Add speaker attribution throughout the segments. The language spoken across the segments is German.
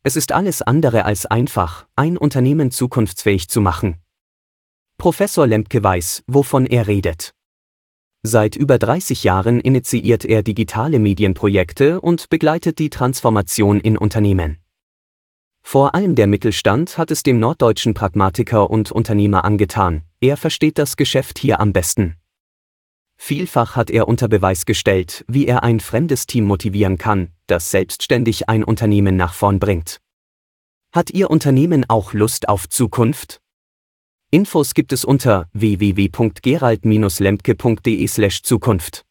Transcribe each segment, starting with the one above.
Speaker 1: Es ist alles andere als einfach, ein Unternehmen zukunftsfähig zu machen. Professor Lemke weiß, wovon er redet. Seit über 30 Jahren initiiert er digitale Medienprojekte und begleitet die Transformation in Unternehmen. Vor allem der Mittelstand hat es dem norddeutschen Pragmatiker und Unternehmer angetan, er versteht das Geschäft hier am besten. Vielfach hat er unter Beweis gestellt, wie er ein fremdes Team motivieren kann, das selbstständig ein Unternehmen nach vorn bringt. Hat Ihr Unternehmen auch Lust auf Zukunft? Infos gibt es unter www.gerald-lemke.de/Zukunft.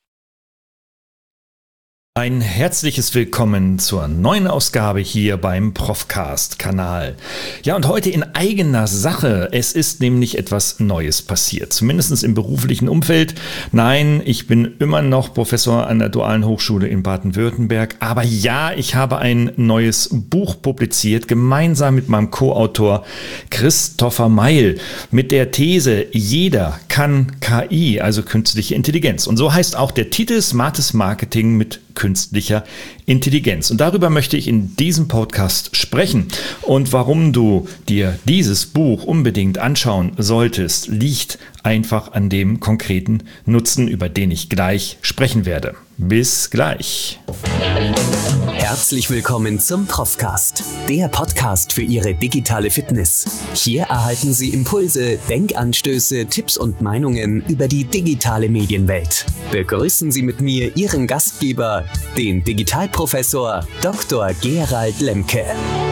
Speaker 2: Ein herzliches Willkommen zur neuen Ausgabe hier beim Profcast-Kanal. Ja, und heute in eigener Sache. Es ist nämlich etwas Neues passiert, zumindest im beruflichen Umfeld. Nein, ich bin immer noch Professor an der Dualen Hochschule in Baden-Württemberg. Aber ja, ich habe ein neues Buch publiziert, gemeinsam mit meinem Co-Autor Christopher Meil, mit der These, jeder kann KI, also künstliche Intelligenz. Und so heißt auch der Titel Smartes Marketing mit künstlicher Intelligenz. Und darüber möchte ich in diesem Podcast sprechen. Und warum du dir dieses Buch unbedingt anschauen solltest, liegt einfach an dem konkreten Nutzen, über den ich gleich sprechen werde. Bis gleich.
Speaker 1: Herzlich willkommen zum Profcast, der Podcast für Ihre digitale Fitness. Hier erhalten Sie Impulse, Denkanstöße, Tipps und Meinungen über die digitale Medienwelt. Begrüßen Sie mit mir Ihren Gastgeber, den Digitalprofessor Dr. Gerald Lemke.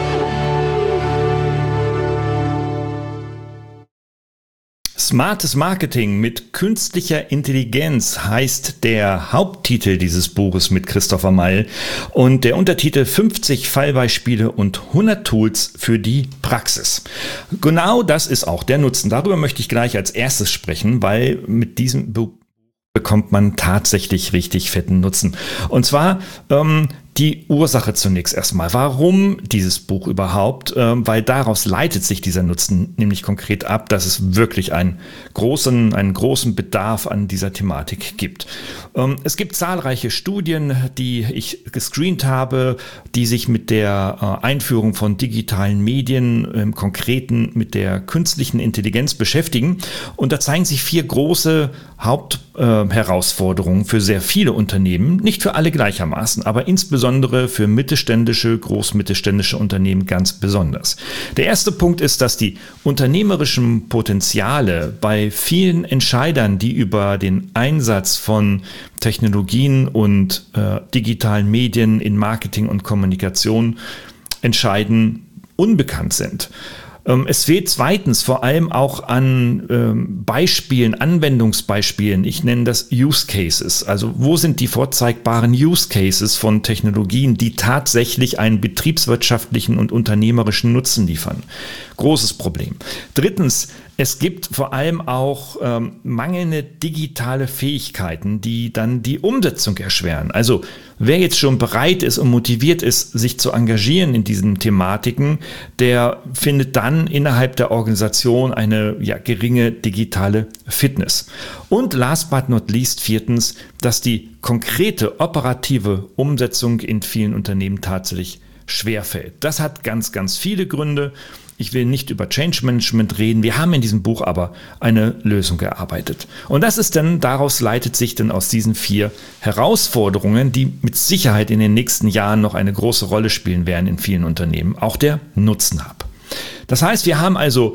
Speaker 2: Smartes Marketing mit künstlicher Intelligenz heißt der Haupttitel dieses Buches mit Christopher Meil und der Untertitel 50 Fallbeispiele und 100 Tools für die Praxis. Genau das ist auch der Nutzen. Darüber möchte ich gleich als erstes sprechen, weil mit diesem Buch bekommt man tatsächlich richtig fetten Nutzen. Und zwar die Ursache zunächst erstmal. Warum dieses Buch überhaupt? Weil daraus leitet sich dieser Nutzen nämlich konkret ab, dass es wirklich einen großen Bedarf an dieser Thematik gibt. Es gibt zahlreiche Studien, die ich gescreent habe, die sich mit der Einführung von digitalen Medien, im Konkreten mit der künstlichen Intelligenz beschäftigen. Und da zeigen sich 4 große Hauptherausforderungen für sehr viele Unternehmen, nicht für alle gleichermaßen, aber insbesondere für großmittelständische Unternehmen ganz besonders. Der erste Punkt ist, dass die unternehmerischen Potenziale bei vielen Entscheidern, die über den Einsatz von Technologien und digitalen Medien in Marketing und Kommunikation entscheiden, unbekannt sind. Es fehlt zweitens vor allem auch an Anwendungsbeispielen. Ich nenne das Use Cases. Also wo sind die vorzeigbaren Use Cases von Technologien, die tatsächlich einen betriebswirtschaftlichen und unternehmerischen Nutzen liefern? Großes Problem. Drittens, es gibt vor allem auch mangelnde digitale Fähigkeiten, die dann die Umsetzung erschweren. Also wer jetzt schon bereit ist und motiviert ist, sich zu engagieren in diesen Thematiken, der findet dann innerhalb der Organisation eine geringe digitale Fitness. Und last but not least, viertens, dass die konkrete operative Umsetzung in vielen Unternehmen tatsächlich schwerfällt. Das hat ganz, ganz viele Gründe. Ich will nicht über Change Management reden. Wir haben in diesem Buch aber eine Lösung erarbeitet. Und daraus leitet sich dann aus diesen 4 Herausforderungen, die mit Sicherheit in den nächsten Jahren noch eine große Rolle spielen werden in vielen Unternehmen, auch der Nutzen ab. Das heißt, wir haben also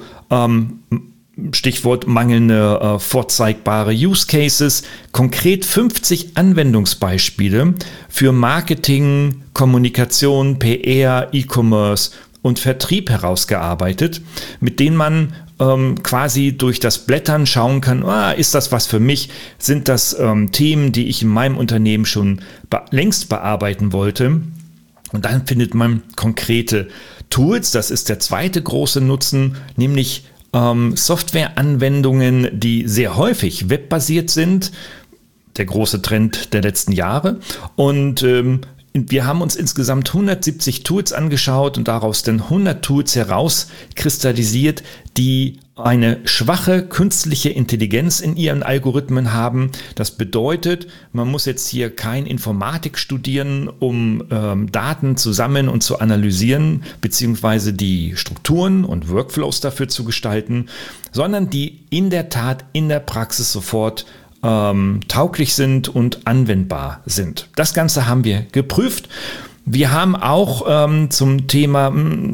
Speaker 2: Stichwort mangelnde vorzeigbare Use Cases, konkret 50 Anwendungsbeispiele für Marketing, Kommunikation, PR, E-Commerce und Vertrieb herausgearbeitet, mit denen man quasi durch das Blättern schauen kann, ist das was für mich? Sind das Themen, die ich in meinem Unternehmen schon längst bearbeiten wollte? Und dann findet man konkrete Tools, das ist der zweite große Nutzen, nämlich Softwareanwendungen, die sehr häufig webbasiert sind, der große Trend der letzten Jahre, und wir haben uns insgesamt 170 Tools angeschaut und daraus dann 100 Tools herauskristallisiert, die eine schwache künstliche Intelligenz in ihren Algorithmen haben. Das bedeutet, man muss jetzt hier kein Informatik studieren, um Daten zu sammeln und zu analysieren, beziehungsweise die Strukturen und Workflows dafür zu gestalten, sondern die in der Tat in der Praxis sofort tauglich sind und anwendbar sind. Das Ganze haben wir geprüft. Wir haben auch zum Thema,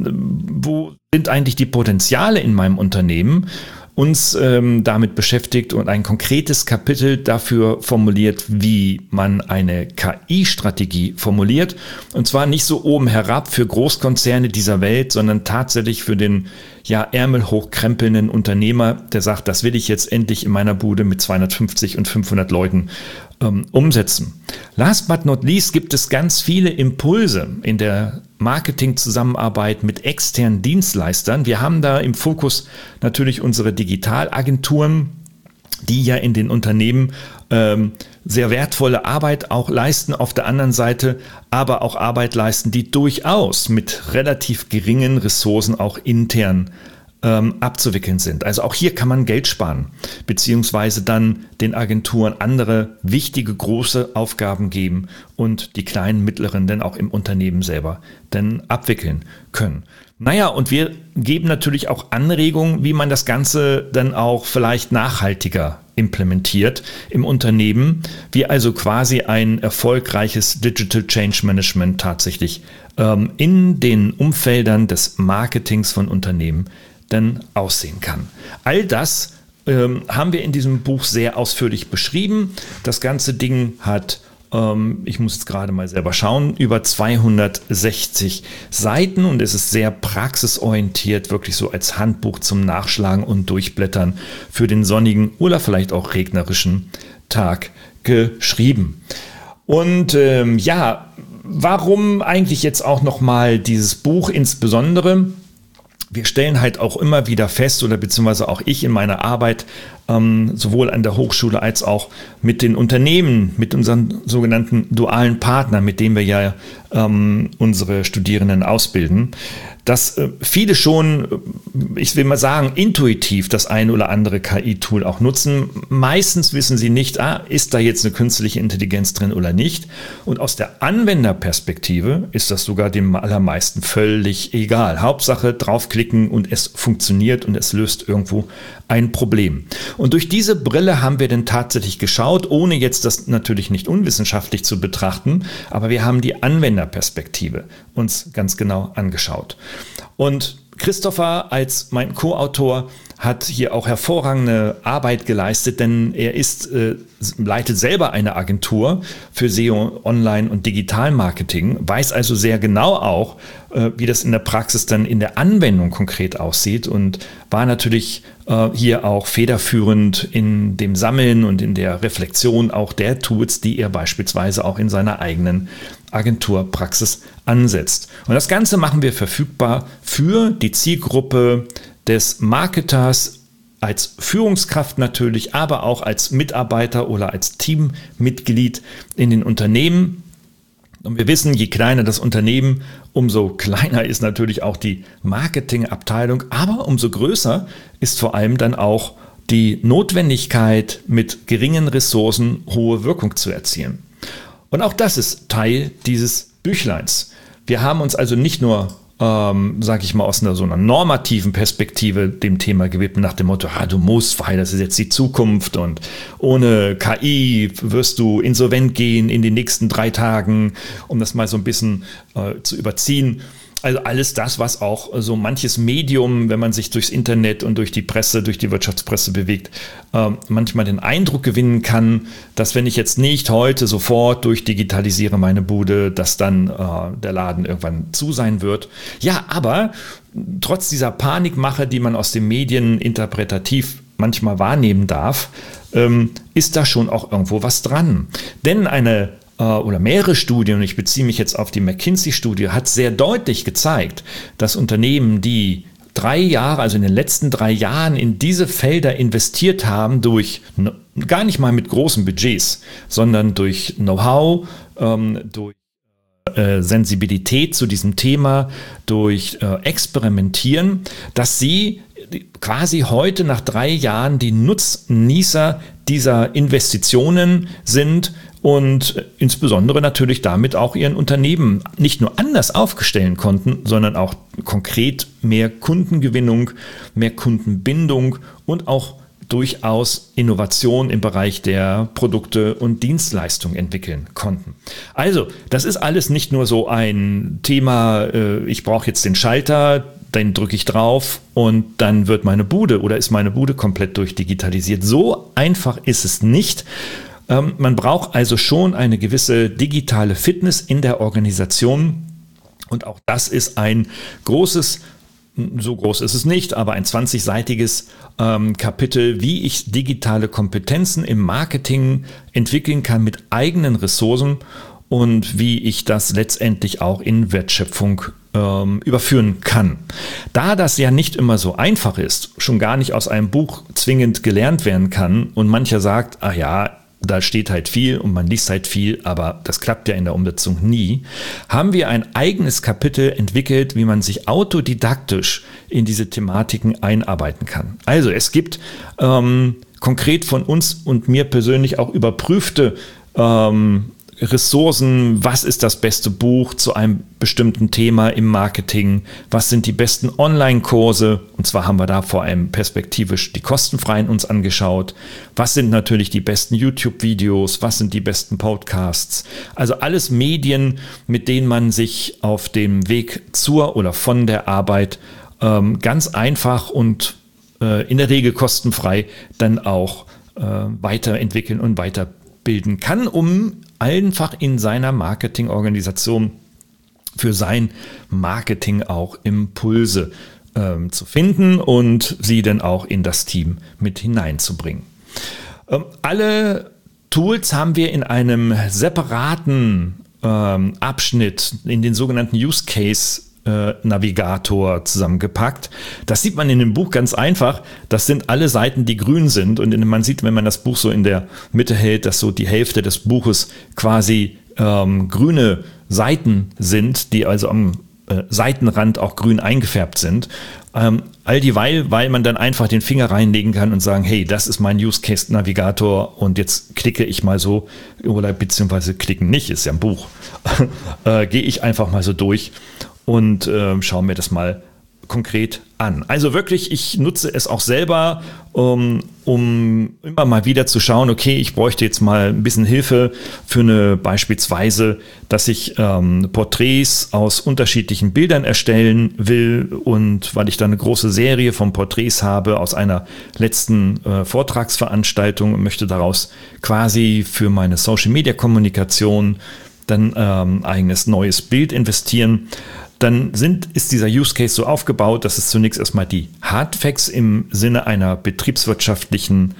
Speaker 2: wo sind eigentlich die Potenziale in meinem Unternehmen, uns damit beschäftigt und ein konkretes Kapitel dafür formuliert, wie man eine KI-Strategie formuliert. Und zwar nicht so oben herab für Großkonzerne dieser Welt, sondern tatsächlich für den ärmelhochkrempelnden Unternehmer, der sagt, das will ich jetzt endlich in meiner Bude mit 250 und 500 Leuten umsetzen. Last but not least gibt es ganz viele Impulse in der Marketingzusammenarbeit mit externen Dienstleistern. Wir haben da im Fokus natürlich unsere Digitalagenturen, die ja in den Unternehmen sehr wertvolle Arbeit auch leisten, auf der anderen Seite aber auch Arbeit leisten, die durchaus mit relativ geringen Ressourcen auch intern abzuwickeln sind. Also auch hier kann man Geld sparen, beziehungsweise dann den Agenturen andere wichtige, große Aufgaben geben und die kleinen, mittleren dann auch im Unternehmen selber dann abwickeln können. Naja, und wir geben natürlich auch Anregungen, wie man das Ganze dann auch vielleicht nachhaltiger implementiert im Unternehmen, wie also quasi ein erfolgreiches Digital Change Management tatsächlich in den Umfeldern des Marketings von Unternehmen dann aussehen kann. All das haben wir in diesem Buch sehr ausführlich beschrieben. Das ganze Ding hat, ich muss jetzt gerade mal selber schauen, über 260 Seiten und es ist sehr praxisorientiert, wirklich so als Handbuch zum Nachschlagen und Durchblättern für den sonnigen oder vielleicht auch regnerischen Tag geschrieben. Und warum eigentlich jetzt auch nochmal dieses Buch insbesondere? Wir stellen halt auch immer wieder fest, oder beziehungsweise auch ich in meiner Arbeit, sowohl an der Hochschule als auch mit den Unternehmen, mit unseren sogenannten dualen Partnern, mit denen wir ja unsere Studierenden ausbilden, dass viele schon, ich will mal sagen, intuitiv das ein oder andere KI-Tool auch nutzen. Meistens wissen sie nicht, ist da jetzt eine künstliche Intelligenz drin oder nicht. Und aus der Anwenderperspektive ist das sogar dem allermeisten völlig egal. Hauptsache draufklicken und es funktioniert und es löst irgendwo ein Problem. Und durch diese Brille haben wir dann tatsächlich geschaut, ohne jetzt das natürlich nicht unwissenschaftlich zu betrachten, aber wir haben die Anwenderperspektive uns ganz genau angeschaut. Und Christopher als mein Co-Autor hat hier auch hervorragende Arbeit geleistet, denn er leitet selber eine Agentur für SEO, Online- und Digitalmarketing, weiß also sehr genau auch, wie das in der Praxis dann in der Anwendung konkret aussieht und war natürlich hier auch federführend in dem Sammeln und in der Reflexion auch der Tools, die er beispielsweise auch in seiner eigenen Agenturpraxis ansetzt. Und das Ganze machen wir verfügbar für die Zielgruppe des Marketers als Führungskraft natürlich, aber auch als Mitarbeiter oder als Teammitglied in den Unternehmen. Und wir wissen, je kleiner das Unternehmen, umso kleiner ist natürlich auch die Marketingabteilung, aber umso größer ist vor allem dann auch die Notwendigkeit, mit geringen Ressourcen hohe Wirkung zu erzielen. Und auch das ist Teil dieses Büchleins. Wir haben uns also nicht nur sage ich mal, aus so einer normativen Perspektive dem Thema gewidmet, nach dem Motto, du musst, weil das ist jetzt die Zukunft und ohne KI wirst du insolvent gehen in den nächsten 3 Tagen, um das mal so ein bisschen zu überziehen. Also alles das, was auch so manches Medium, wenn man sich durchs Internet und durch die Presse, durch die Wirtschaftspresse bewegt, manchmal den Eindruck gewinnen kann, dass wenn ich jetzt nicht heute sofort durchdigitalisiere meine Bude, dass dann der Laden irgendwann zu sein wird. Ja, aber trotz dieser Panikmache, die man aus den Medien interpretativ manchmal wahrnehmen darf, ist da schon auch irgendwo was dran. Denn oder mehrere Studien, und ich beziehe mich jetzt auf die McKinsey-Studie, hat sehr deutlich gezeigt, dass Unternehmen, die 3 Jahre, also in den letzten 3 Jahren in diese Felder investiert haben, gar nicht mal mit großen Budgets, sondern durch Know-how, durch Sensibilität zu diesem Thema, durch Experimentieren, dass sie quasi heute nach 3 Jahren die Nutznießer dieser Investitionen sind und insbesondere natürlich damit auch ihren Unternehmen nicht nur anders aufstellen konnten, sondern auch konkret mehr Kundengewinnung, mehr Kundenbindung und auch durchaus Innovation im Bereich der Produkte und Dienstleistungen entwickeln konnten. Also, das ist alles nicht nur so ein Thema, ich brauche jetzt den Schalter, dann drücke ich drauf und dann wird meine Bude oder ist meine Bude komplett durchdigitalisiert. So einfach ist es nicht. Man braucht also schon eine gewisse digitale Fitness in der Organisation und auch das ist ein großes, so groß ist es nicht, aber ein 20-seitiges Kapitel, wie ich digitale Kompetenzen im Marketing entwickeln kann mit eigenen Ressourcen und wie ich das letztendlich auch in Wertschöpfung überführen kann. Da das ja nicht immer so einfach ist, schon gar nicht aus einem Buch zwingend gelernt werden kann und mancher sagt, ach ja, da steht halt viel und man liest halt viel, aber das klappt ja in der Umsetzung nie, haben wir ein eigenes Kapitel entwickelt, wie man sich autodidaktisch in diese Thematiken einarbeiten kann. Also es gibt konkret von uns und mir persönlich auch überprüfte Ressourcen, was ist das beste Buch zu einem bestimmten Thema im Marketing, was sind die besten Online-Kurse, und zwar haben wir da vor allem perspektivisch die kostenfreien uns angeschaut, was sind natürlich die besten YouTube-Videos, was sind die besten Podcasts, also alles Medien, mit denen man sich auf dem Weg zur oder von der Arbeit ganz einfach und in der Regel kostenfrei dann auch weiterentwickeln und weiterbilden kann, um einfach in seiner Marketingorganisation für sein Marketing auch Impulse zu finden und sie dann auch in das Team mit hineinzubringen. Alle Tools haben wir in einem separaten Abschnitt in den sogenannten Use Case Navigator zusammengepackt. Das sieht man in dem Buch ganz einfach. Das sind alle Seiten, die grün sind. Und man sieht, wenn man das Buch so in der Mitte hält, dass so die Hälfte des Buches quasi grüne Seiten sind, die also am Seitenrand auch grün eingefärbt sind. All dieweil, weil man dann einfach den Finger reinlegen kann und sagen, hey, das ist mein Use Case Navigator und jetzt klicke ich mal so, oder beziehungsweise klicken nicht, ist ja ein Buch, gehe ich einfach mal so durch und schaue mir das mal konkret an. Also wirklich, ich nutze es auch selber, um immer mal wieder zu schauen, okay, ich bräuchte jetzt mal ein bisschen Hilfe für eine beispielsweise, dass ich Porträts aus unterschiedlichen Bildern erstellen will und weil ich da eine große Serie von Porträts habe aus einer letzten Vortragsveranstaltung und möchte daraus quasi für meine Social-Media-Kommunikation dann eigenes neues Bild investieren, dann ist dieser Use Case so aufgebaut, dass es zunächst erstmal die Hard Facts im Sinne einer betriebswirtschaftlichen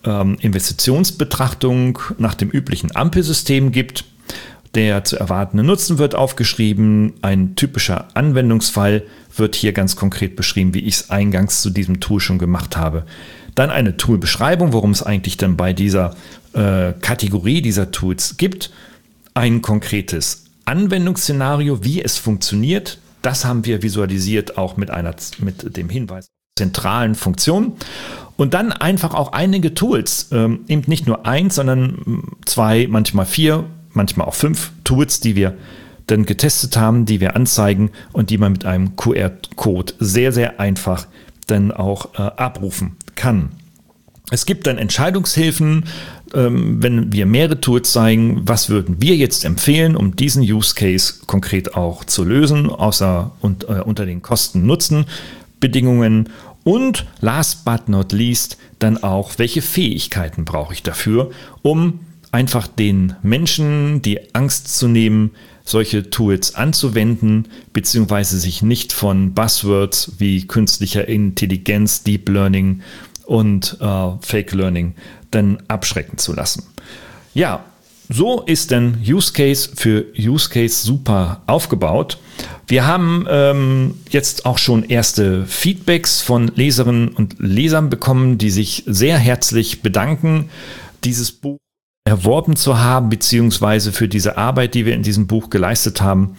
Speaker 2: Investitionsbetrachtung nach dem üblichen Ampelsystem gibt. Der zu erwartende Nutzen wird aufgeschrieben. Ein typischer Anwendungsfall wird hier ganz konkret beschrieben, wie ich es eingangs zu diesem Tool schon gemacht habe. Dann eine Toolbeschreibung, worum es eigentlich dann bei dieser Kategorie dieser Tools gibt. Ein konkretes Anwendungsszenario, wie es funktioniert, das haben wir visualisiert auch mit dem Hinweis auf zentralen Funktionen und dann einfach auch einige Tools, eben nicht nur 1, sondern 2, manchmal 4, manchmal auch 5 Tools, die wir dann getestet haben, die wir anzeigen und die man mit einem QR-Code sehr, sehr einfach dann auch abrufen kann. Es gibt dann Entscheidungshilfen, wenn wir mehrere Tools zeigen, was würden wir jetzt empfehlen, um diesen Use Case konkret auch zu lösen, unter den Kosten-Nutzen-Bedingungen und last but not least dann auch, welche Fähigkeiten brauche ich dafür, um einfach den Menschen die Angst zu nehmen, solche Tools anzuwenden, beziehungsweise sich nicht von Buzzwords wie künstlicher Intelligenz, Deep Learning und Fake Learning dann abschrecken zu lassen. Ja, so ist dann Use Case für Use Case super aufgebaut. Wir haben jetzt auch schon erste Feedbacks von Leserinnen und Lesern bekommen, die sich sehr herzlich bedanken. Dieses Buch erworben zu haben, beziehungsweise für diese Arbeit, die wir in diesem Buch geleistet haben,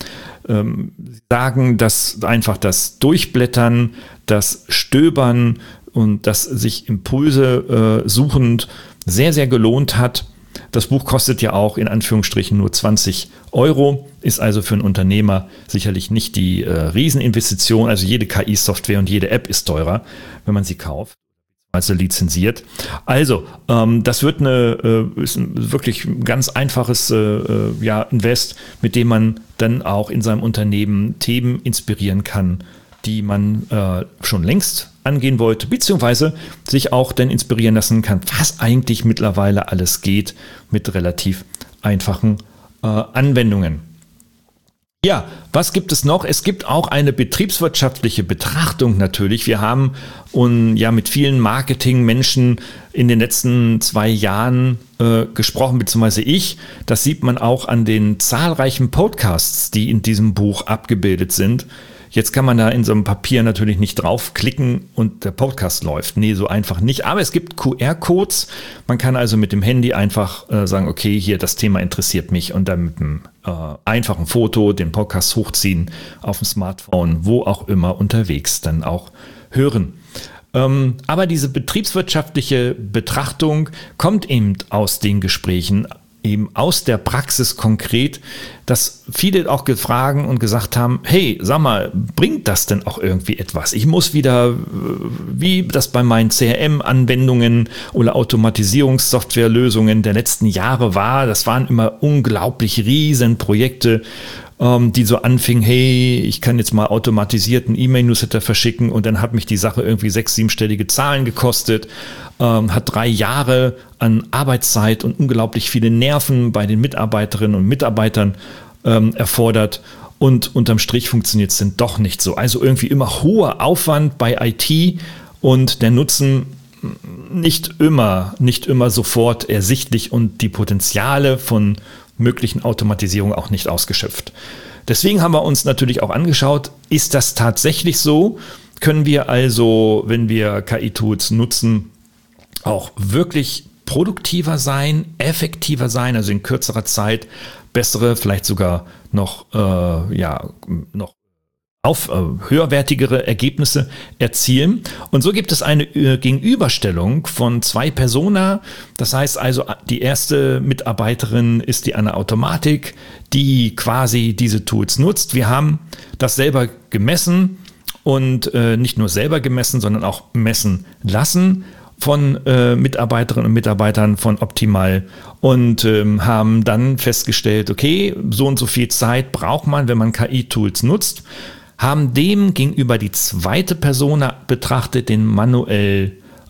Speaker 2: sagen, dass einfach das Durchblättern, das Stöbern und das sich Impulse suchend sehr, sehr gelohnt hat. Das Buch kostet ja auch in Anführungsstrichen nur 20 €, ist also für einen Unternehmer sicherlich nicht die Rieseninvestition. Also jede KI-Software und jede App ist teurer, wenn man sie kauft, also lizenziert. Also, das wird ist ein wirklich ganz einfaches Invest, mit dem man dann auch in seinem Unternehmen Themen inspirieren kann, die man schon längst angehen wollte, beziehungsweise sich auch dann inspirieren lassen kann, was eigentlich mittlerweile alles geht mit relativ einfachen Anwendungen. Ja, was gibt es noch? Es gibt auch eine betriebswirtschaftliche Betrachtung natürlich. Wir haben mit vielen Marketingmenschen in den letzten 2 Jahren gesprochen, beziehungsweise ich. Das sieht man auch an den zahlreichen Podcasts, die in diesem Buch abgebildet sind. Jetzt kann man da in so einem Papier natürlich nicht draufklicken und der Podcast läuft. Nee, so einfach nicht. Aber es gibt QR-Codes. Man kann also mit dem Handy einfach sagen, okay, hier das Thema interessiert mich und dann mit einem einfachen Foto den Podcast hochziehen auf dem Smartphone, wo auch immer unterwegs dann auch hören. Aber diese betriebswirtschaftliche Betrachtung kommt eben aus den Gesprächen, eben aus der Praxis konkret, dass viele auch gefragt und gesagt haben, hey, sag mal, bringt das denn auch irgendwie etwas? Ich muss wieder, wie das bei meinen CRM-Anwendungen oder Automatisierungssoftwarelösungen der letzten Jahre war, das waren immer unglaublich riesen Projekte, die so anfingen, hey, ich kann jetzt mal automatisiert einen E-Mail-Newsletter verschicken und dann hat mich die Sache irgendwie 6-, 7-stellige Zahlen gekostet, hat 3 Jahre an Arbeitszeit und unglaublich viele Nerven bei den Mitarbeiterinnen und Mitarbeitern erfordert und unterm Strich funktioniert es dann doch nicht so. Also irgendwie immer hoher Aufwand bei IT und der Nutzen nicht immer sofort ersichtlich und die Potenziale von möglichen Automatisierung auch nicht ausgeschöpft. Deswegen haben wir uns natürlich auch angeschaut, ist das tatsächlich so? Können wir also, wenn wir KI-Tools nutzen, auch wirklich produktiver sein, effektiver sein, also in kürzerer Zeit bessere, vielleicht sogar noch höherwertigere Ergebnisse erzielen. Und so gibt es eine Gegenüberstellung von 2 Persona. Das heißt also, die erste Mitarbeiterin ist die Anna Automatik, die quasi diese Tools nutzt. Wir haben das selber gemessen und nicht nur selber gemessen, sondern auch messen lassen von Mitarbeiterinnen und Mitarbeitern von Optimal und haben dann festgestellt, okay, so und so viel Zeit braucht man, wenn man KI-Tools nutzt, haben dem gegenüber die zweite Persona betrachtet, den Manuel,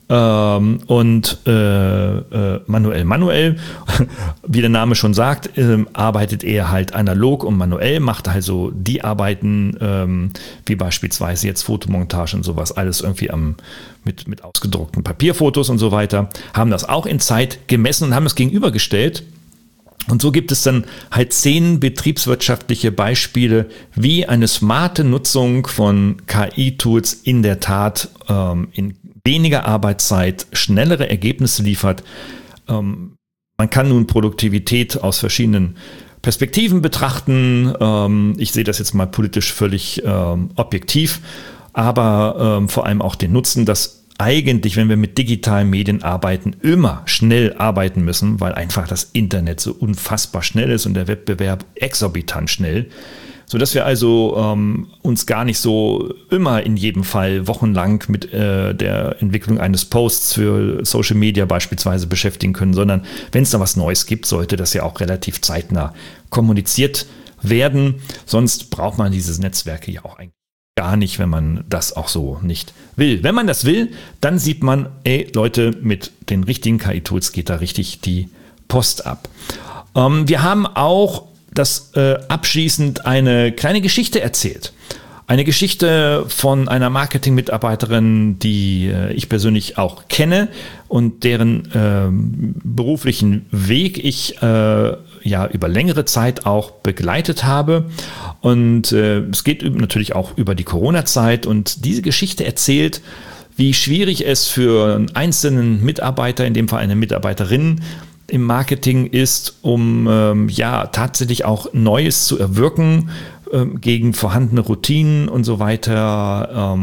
Speaker 2: wie der Name schon sagt, arbeitet er halt analog und manuell, macht also die Arbeiten, wie beispielsweise jetzt Fotomontage und sowas, alles irgendwie mit ausgedruckten Papierfotos und so weiter, haben das auch in Zeit gemessen und haben es gegenübergestellt. Und so gibt es dann halt 10 betriebswirtschaftliche Beispiele, wie eine smarte Nutzung von KI-Tools in der Tat in weniger Arbeitszeit schnellere Ergebnisse liefert. Man kann nun Produktivität aus verschiedenen Perspektiven betrachten. Ich sehe das jetzt mal politisch völlig objektiv, aber vor allem auch den Nutzen, dass eigentlich, wenn wir mit digitalen Medien arbeiten, immer schnell arbeiten müssen, weil einfach das Internet so unfassbar schnell ist und der Wettbewerb exorbitant schnell, sodass wir also uns gar nicht so immer in jedem Fall wochenlang mit der Entwicklung eines Posts für Social Media beispielsweise beschäftigen können, sondern wenn es da was Neues gibt, sollte das ja auch relativ zeitnah kommuniziert werden. Sonst braucht man diese Netzwerke ja auch eigentlich gar nicht, wenn man das auch so nicht will. Wenn man das will, dann sieht man, ey Leute, mit den richtigen KI-Tools geht da richtig die Post ab. Wir haben auch abschließend eine kleine Geschichte erzählt. Eine Geschichte von einer Marketing-Mitarbeiterin, die ich persönlich auch kenne und deren beruflichen Weg ich über längere Zeit auch begleitet habe. Und es geht natürlich auch über die Corona-Zeit. Und diese Geschichte erzählt, wie schwierig es für einen einzelnen Mitarbeiter, in dem Fall eine Mitarbeiterin, im Marketing ist, um tatsächlich auch Neues zu erwirken, gegen vorhandene Routinen und so weiter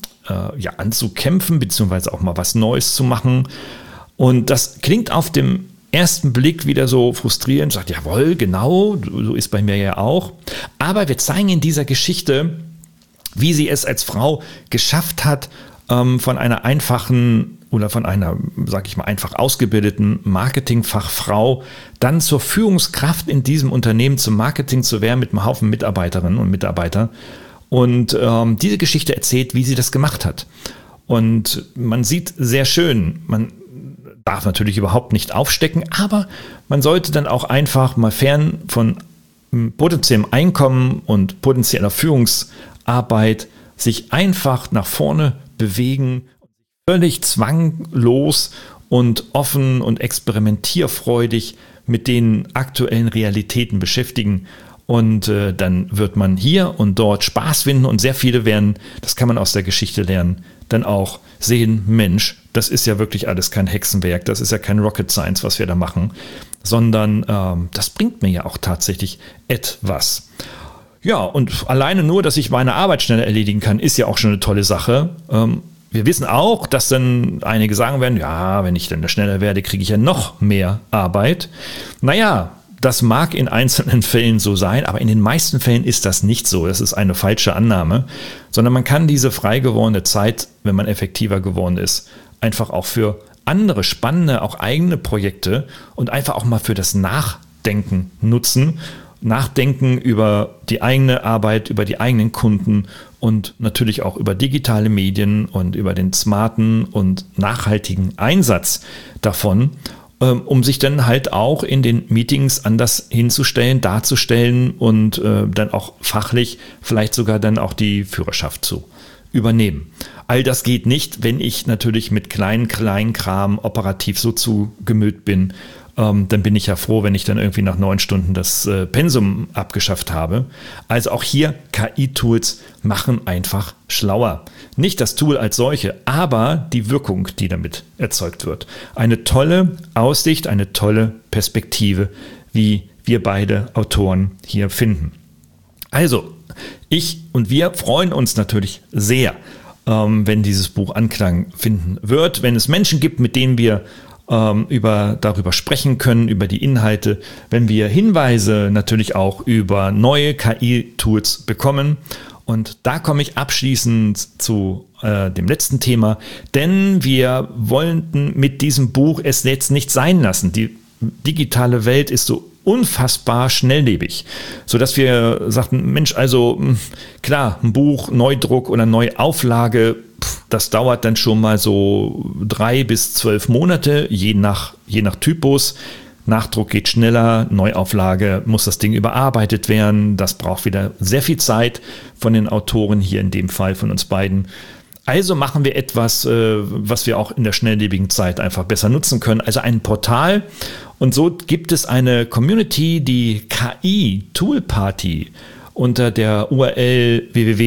Speaker 2: anzukämpfen, beziehungsweise auch mal was Neues zu machen. Und das klingt auf dem ersten Blick wieder so frustrierend, sagt, jawohl, genau, so ist bei mir ja auch. Aber wir zeigen in dieser Geschichte, wie sie es als Frau geschafft hat, von einer einfachen oder von einer, sag ich mal, einfach ausgebildeten Marketingfachfrau dann zur Führungskraft in diesem Unternehmen zum Marketing zu werden mit einem Haufen Mitarbeiterinnen und Mitarbeiter. Und diese Geschichte erzählt, wie sie das gemacht hat. Und man sieht sehr schön, man darf natürlich überhaupt nicht aufstecken, aber man sollte dann auch einfach mal fern von potenziellem Einkommen und potenzieller Führungsarbeit sich einfach nach vorne bewegen, völlig zwanglos und offen und experimentierfreudig mit den aktuellen Realitäten beschäftigen. Und dann wird man hier und dort Spaß finden und sehr viele werden, das kann man aus der Geschichte lernen, dann auch sehen, Mensch, das ist ja wirklich alles kein Hexenwerk, das ist ja kein Rocket Science, was wir da machen, sondern das bringt mir ja auch tatsächlich etwas. Ja, und alleine nur, dass ich meine Arbeit schneller erledigen kann, ist ja auch schon eine tolle Sache. Wir wissen auch, dass dann einige sagen werden, ja, wenn ich dann schneller werde, kriege ich ja noch mehr Arbeit. Naja, das mag in einzelnen Fällen so sein, aber in den meisten Fällen ist das nicht so. Das ist eine falsche Annahme, sondern man kann diese frei gewordene Zeit, wenn man effektiver geworden ist, einfach auch für andere spannende, auch eigene Projekte und einfach auch mal für das Nachdenken nutzen. Nachdenken über die eigene Arbeit, über die eigenen Kunden und natürlich auch über digitale Medien und über den smarten und nachhaltigen Einsatz davon, um sich dann halt auch in den Meetings anders hinzustellen, darzustellen und dann auch fachlich vielleicht sogar dann auch die Führerschaft zu übernehmen. All das geht nicht, wenn ich natürlich mit kleinen Kram operativ so zugemüllt bin. Dann bin ich ja froh, wenn ich dann irgendwie nach 9 Stunden das Pensum abgeschafft habe. Also auch hier KI-Tools machen einfach schlauer. Nicht das Tool als solche, aber die Wirkung, die damit erzeugt wird. Eine tolle Aussicht, eine tolle Perspektive, wie wir beide Autoren hier finden. Also, ich und wir freuen uns natürlich sehr, wenn dieses Buch Anklang finden wird, wenn es Menschen gibt, mit denen wir darüber sprechen können, über die Inhalte, wenn wir Hinweise natürlich auch über neue KI-Tools bekommen. Und da komme ich abschließend zu dem letzten Thema, denn wir wollten mit diesem Buch es jetzt nicht sein lassen. Die digitale Welt ist so unfassbar schnelllebig, sodass wir sagten, Mensch, also klar, ein Buch, Neudruck oder Neuauflage, das dauert dann schon mal so 3 bis 12 Monate, je nach Typus. Nachdruck geht schneller, Neuauflage muss das Ding überarbeitet werden. Das braucht wieder sehr viel Zeit von den Autoren, hier in dem Fall von uns beiden. Also machen wir etwas, was wir auch in der schnelllebigen Zeit einfach besser nutzen können. Also ein Portal. Und so gibt es eine Community, die KI-Tool-Party unter der URL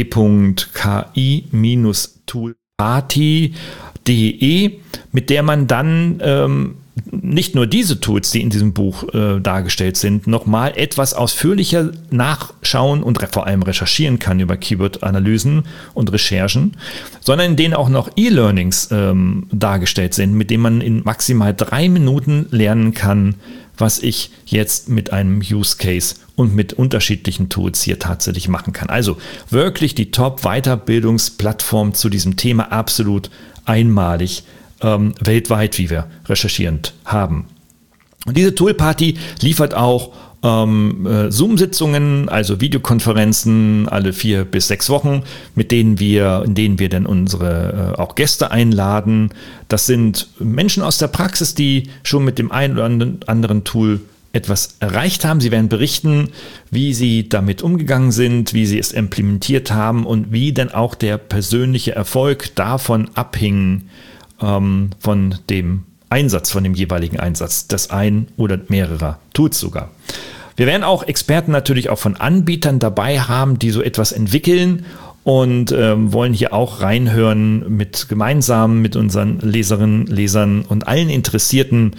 Speaker 2: www.ki-toolparty.de, mit der man dann nicht nur diese Tools, die in diesem Buch dargestellt sind, nochmal etwas ausführlicher nachschauen und vor allem recherchieren kann über Keyword-Analysen und Recherchen, sondern in denen auch noch E-Learnings dargestellt sind, mit denen man in maximal 3 Minuten lernen kann, was ich jetzt mit einem Use Case und mit unterschiedlichen Tools hier tatsächlich machen kann. Also wirklich die Top-Weiterbildungsplattform zu diesem Thema, absolut einmalig weltweit, wie wir recherchierend haben. Und diese Toolparty liefert auch Zoom-Sitzungen, also Videokonferenzen alle 4 bis 6 Wochen, in denen wir dann unsere auch Gäste einladen. Das sind Menschen aus der Praxis, die schon mit dem einen oder anderen Tool etwas erreicht haben. Sie werden berichten, wie sie damit umgegangen sind, wie sie es implementiert haben und wie dann auch der persönliche Erfolg davon abhing, von dem Einsatz, von dem jeweiligen Einsatz des ein oder mehrerer Tools sogar. Wir werden auch Experten natürlich auch von Anbietern dabei haben, die so etwas entwickeln und wollen hier auch reinhören gemeinsam mit unseren Leserinnen, Lesern und allen Interessierten,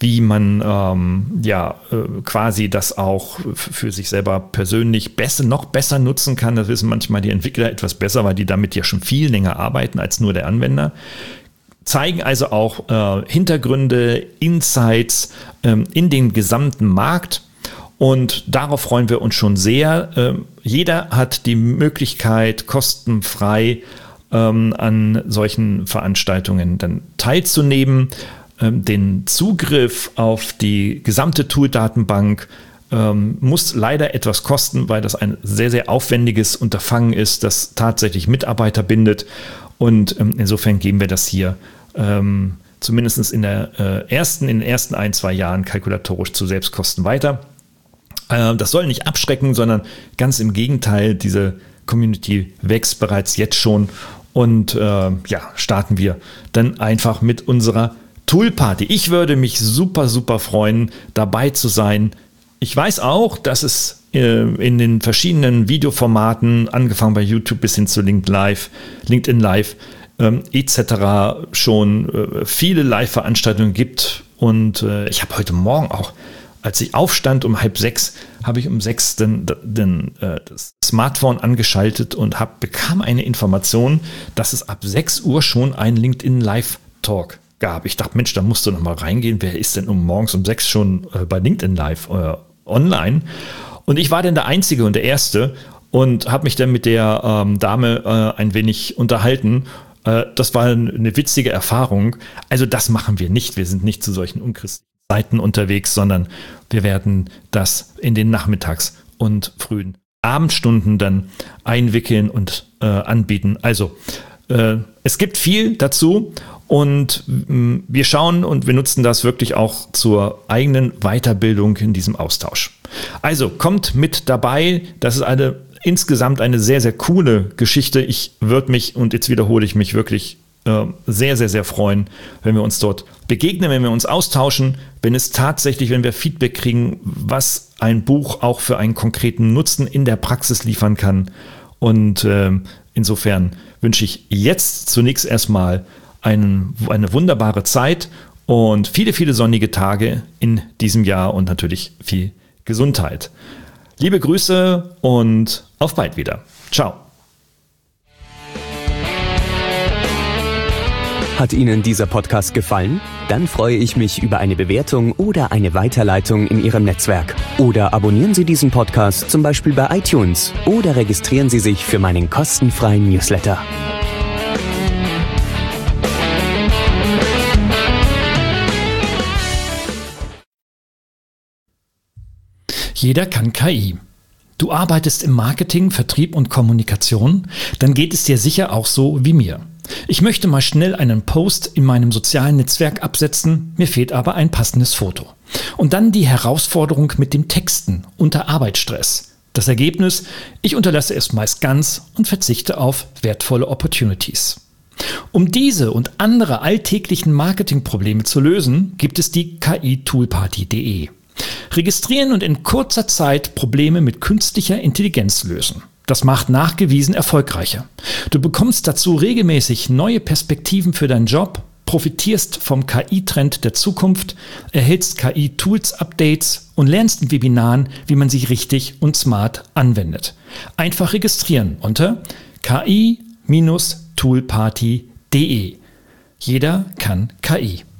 Speaker 2: wie man quasi das auch für sich selber persönlich noch besser nutzen kann. Das wissen manchmal die Entwickler etwas besser, weil die damit ja schon viel länger arbeiten als nur der Anwender. Zeigen also auch Hintergründe, Insights in den gesamten Markt. Und darauf freuen wir uns schon sehr. Jeder hat die Möglichkeit, kostenfrei an solchen Veranstaltungen dann teilzunehmen. Den Zugriff auf die gesamte Tool-Datenbank muss leider etwas kosten, weil das ein sehr, sehr aufwendiges Unterfangen ist, das tatsächlich Mitarbeiter bindet. Und insofern geben wir das hier zumindest in den ersten 1-2 Jahren kalkulatorisch zu Selbstkosten weiter. Das soll nicht abschrecken, sondern ganz im Gegenteil, diese Community wächst bereits jetzt schon. Und starten wir dann einfach mit unserer Tool-Party. Ich würde mich super, super freuen, dabei zu sein. Ich weiß auch, dass es in den verschiedenen Videoformaten, angefangen bei YouTube bis hin zu LinkedIn Live etc. schon viele Live-Veranstaltungen gibt. Und ich habe heute Morgen auch, als ich aufstand um 5:30, habe ich um 6 das Smartphone angeschaltet und bekam eine Information, dass es ab 6 Uhr schon einen LinkedIn Live-Talk gab. Ich dachte, Mensch, da musst du noch mal reingehen. Wer ist denn morgens um 6 schon bei LinkedIn Live online? Und ich war dann der Einzige und der Erste und habe mich dann mit der Dame ein wenig unterhalten. Das war eine witzige Erfahrung. Also das machen wir nicht. Wir sind nicht zu solchen unchristlichen Seiten unterwegs, sondern wir werden das in den Nachmittags- und frühen Abendstunden dann einwickeln und anbieten. Also es gibt viel dazu und wir schauen und wir nutzen das wirklich auch zur eigenen Weiterbildung in diesem Austausch. Also kommt mit dabei. Das ist insgesamt eine sehr, sehr coole Geschichte. Ich würde mich, und jetzt wiederhole ich mich, wirklich sehr, sehr, sehr freuen, wenn wir uns dort begegnen, wenn wir uns austauschen, wenn wir Feedback kriegen, was ein Buch auch für einen konkreten Nutzen in der Praxis liefern kann. Und insofern wünsche ich jetzt zunächst erstmal eine wunderbare Zeit und viele, viele sonnige Tage in diesem Jahr und natürlich viel Gesundheit. Liebe Grüße und auf bald wieder. Ciao.
Speaker 1: Hat Ihnen dieser Podcast gefallen? Dann freue ich mich über eine Bewertung oder eine Weiterleitung in Ihrem Netzwerk. Oder abonnieren Sie diesen Podcast zum Beispiel bei iTunes oder registrieren Sie sich für meinen kostenfreien Newsletter.
Speaker 2: Jeder kann KI. Du arbeitest im Marketing, Vertrieb und Kommunikation? Dann geht es dir sicher auch so wie mir. Ich möchte mal schnell einen Post in meinem sozialen Netzwerk absetzen, mir fehlt aber ein passendes Foto. Und dann die Herausforderung mit dem Texten unter Arbeitsstress. Das Ergebnis: ich unterlasse es meist ganz und verzichte auf wertvolle Opportunities. Um diese und andere alltäglichen Marketingprobleme zu lösen, gibt es die KI-Toolparty.de. Registrieren und in kurzer Zeit Probleme mit künstlicher Intelligenz lösen. Das macht nachgewiesen erfolgreicher. Du bekommst dazu regelmäßig neue Perspektiven für deinen Job, profitierst vom KI-Trend der Zukunft, erhältst KI-Tools-Updates und lernst in Webinaren, wie man sie richtig und smart anwendet. Einfach registrieren unter ki-toolparty.de. Jeder kann KI.